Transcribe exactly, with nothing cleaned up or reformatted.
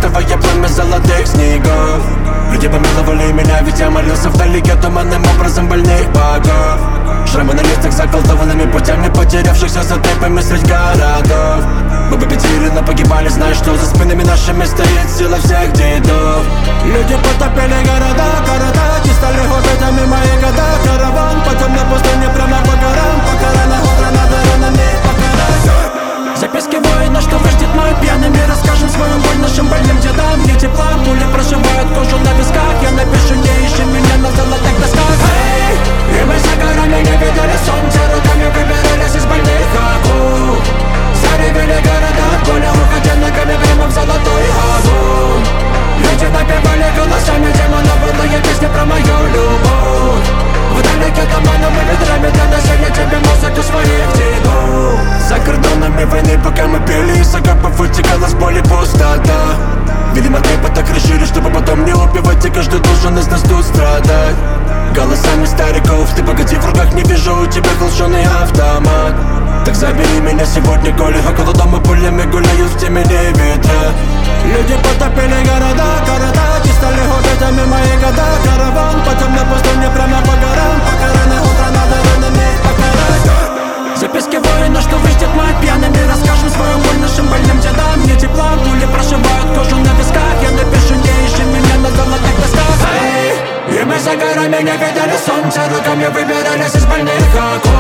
фиолетовое пламя золотых снегов. Люди помиловали меня, ведь я молился вдалеке туманным образом больных богов. Шрамы на лицах заколдованными путями потерявшихся за темпами средь городов. Мы победили, но погибали, зная, что за спинами нашими стоит сила всех дедов. Люди потопили города, города, не стали хоббитами мои года. Караван по темной пустыне прямо по горам, по коронам утро надо ранами покарать. Записки воина, что выждет мой пьяный мир, расскажем свою боль нашим больным дедам. Где тепла, пули прошивают кожу на висках. Я напишу, не ищи меня на золотых досках. Эй, и мы за горами не видели солнца, руками выбирались из больных акул. Заревели города, пуля уходя ногами прямо в золотой огонь. Люди напевали голосами демонов, былые песни про мою любовь. Вдалеке тумана мы ветрами доносили тебе музыку своих дедов. За кордонами войны, пока мы пели, из окопов вытекала с боли пустота. Видимо, трепы так решили, чтобы потом не убивать, и каждый должен из нас тут страдать. Голосами стариков, ты погоди, в руках не вижу у тебя холщеный автомат. Так забери меня сегодня, коли около дома пулями гуляют в темени ветра. Люди потопили города, города, не стали хоббитами мои года. Караван по темной пустыне прямо по горам, по коронам утро надо ранами покарать. Записки воина, что выждет мой пьяный мир, расскажем свою боль нашим больным дедам. Мне тепла, пули прошивают кожу на висках. Я напишу, не ищи меня на золотых досках. Эй, и мы за горами не видели солнца, руками выбирались из больных окон.